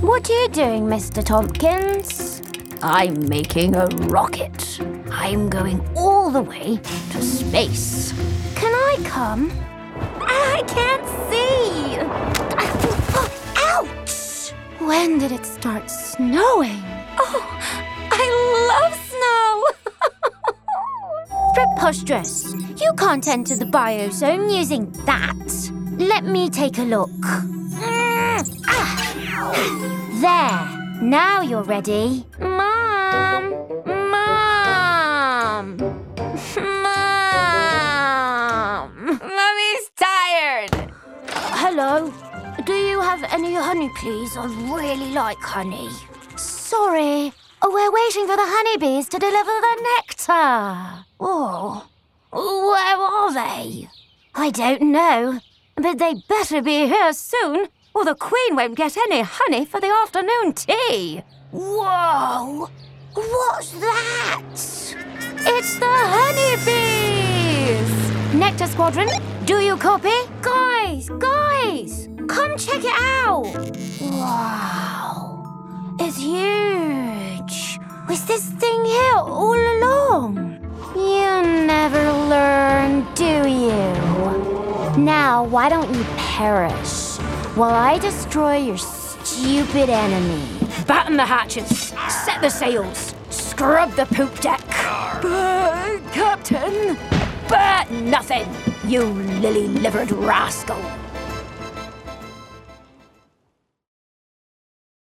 What are you doing, Mr. Tompkins? I'm making a rocket. I'm going all the way to space. Can I come? I can't see! Ouch! When did it start snowing? Oh, I love snow! Preposterous! You can't enter the biozone using that. Let me take a look. There. Now you're ready. Mom! Mom! Mom! Mummy's tired! Hello? Do you have any honey, please? I really like honey. Sorry. We're waiting for the honeybees to deliver the nectar. Oh. Where are they? I don't know. But they better be here soon, or the Queen won't get any honey for the afternoon tea. Whoa! What's that? It's the honeybees! Nectar Squadron, do you copy? Guys! Come check it out! Wow! It's huge! Was this thing here all along? You never learn, do you? Now, why don't you perish while I destroy your stupid enemy? Batten the hatches, set the sails, scrub the poop deck. Captain! But nothing, you lily-livered rascal.